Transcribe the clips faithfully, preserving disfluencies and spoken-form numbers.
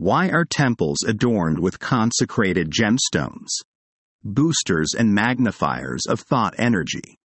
Why are temples adorned with consecrated gemstones? Boosters and magnifiers of thought energy.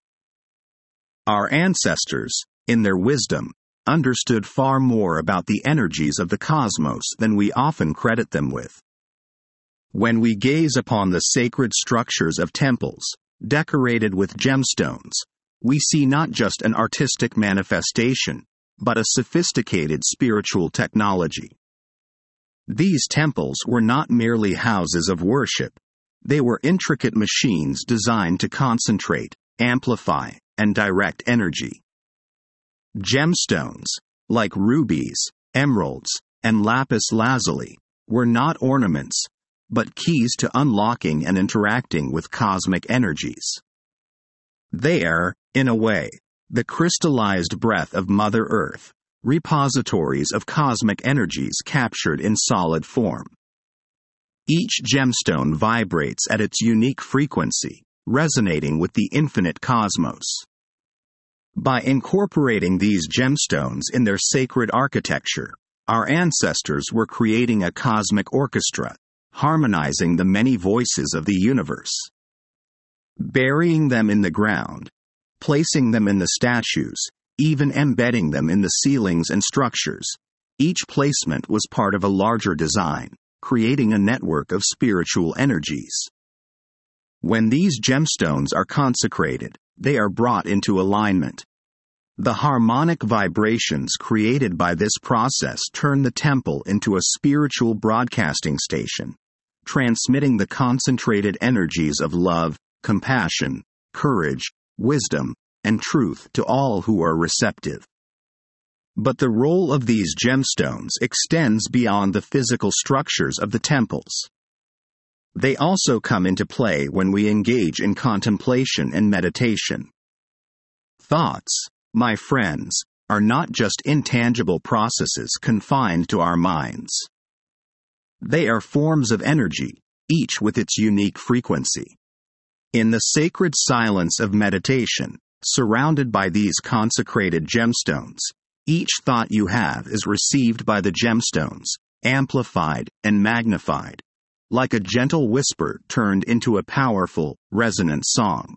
Our ancestors, in their wisdom, understood far more about the energies of the cosmos than we often credit them with. When we gaze upon the sacred structures of temples, decorated with gemstones, we see not just an artistic manifestation, but a sophisticated spiritual technology. These temples were not merely houses of worship. They were intricate machines designed to concentrate, amplify, and direct energy. Gemstones, like rubies, emeralds, and lapis lazuli, were not ornaments, but keys to unlocking and interacting with cosmic energies. They are, in a way, the crystallized breath of Mother Earth, repositories of cosmic energies captured in solid form. Each gemstone vibrates at its unique frequency, resonating with the infinite cosmos. By incorporating these gemstones in their sacred architecture, our ancestors were creating a cosmic orchestra, harmonizing the many voices of the universe. Burying them in the ground, placing them in the statues, even embedding them in the ceilings and structures, each placement was part of a larger design, creating a network of spiritual energies. When these gemstones are consecrated, they are brought into alignment. The harmonic vibrations created by this process turn the temple into a spiritual broadcasting station, transmitting the concentrated energies of love, compassion, courage, wisdom, and truth to all who are receptive. But the role of these gemstones extends beyond the physical structures of the temples. They also come into play when we engage in contemplation and meditation. Thoughts, my friends, are not just intangible processes confined to our minds. They are forms of energy, each with its unique frequency. In the sacred silence of meditation, surrounded by these consecrated gemstones, each thought you have is received by the gemstones, amplified and magnified, like a gentle whisper turned into a powerful, resonant song.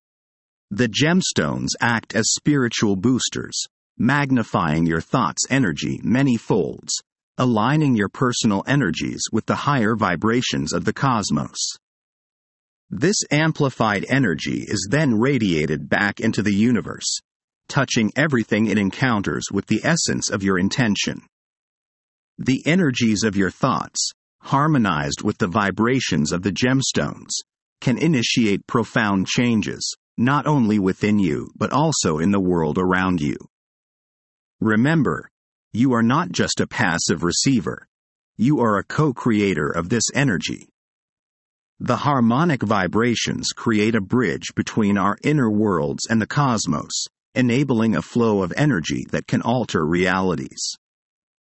The gemstones act as spiritual boosters, magnifying your thoughts' energy many folds, aligning your personal energies with the higher vibrations of the cosmos. This amplified energy is then radiated back into the universe, touching everything it encounters with the essence of your intention. The energies of your thoughts, harmonized with the vibrations of the gemstones, can initiate profound changes, not only within you but also in the world around you. Remember, you are not just a passive receiver. You are a co-creator of this energy. The harmonic vibrations create a bridge between our inner worlds and the cosmos, enabling a flow of energy that can alter realities.